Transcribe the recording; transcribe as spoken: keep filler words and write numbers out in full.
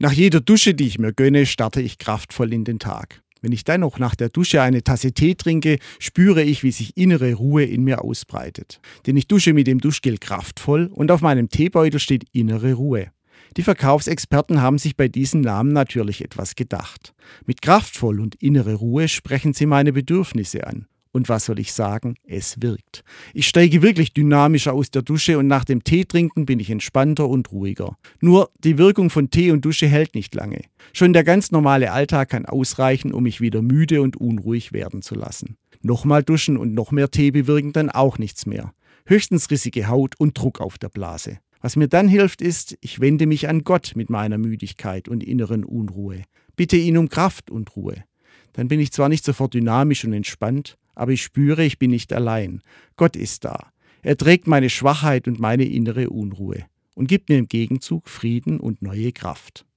Nach jeder Dusche, die ich mir gönne, starte ich kraftvoll in den Tag. Wenn ich dann noch nach der Dusche eine Tasse Tee trinke, spüre ich, wie sich innere Ruhe in mir ausbreitet. Denn ich dusche mit dem Duschgel kraftvoll und auf meinem Teebeutel steht innere Ruhe. Die Verkaufsexperten haben sich bei diesen Namen natürlich etwas gedacht. Mit kraftvoll und innere Ruhe sprechen sie meine Bedürfnisse an. Und was soll ich sagen? Es wirkt. Ich steige wirklich dynamischer aus der Dusche und nach dem Tee trinken bin ich entspannter und ruhiger. Nur die Wirkung von Tee und Dusche hält nicht lange. Schon der ganz normale Alltag kann ausreichen, um mich wieder müde und unruhig werden zu lassen. Nochmal duschen und noch mehr Tee bewirken dann auch nichts mehr. Höchstens rissige Haut und Druck auf der Blase. Was mir dann hilft ist, ich wende mich an Gott mit meiner Müdigkeit und inneren Unruhe. Bitte ihn um Kraft und Ruhe. Dann bin ich zwar nicht sofort dynamisch und entspannt, aber ich spüre, ich bin nicht allein. Gott ist da. Er trägt meine Schwachheit und meine innere Unruhe und gibt mir im Gegenzug Frieden und neue Kraft.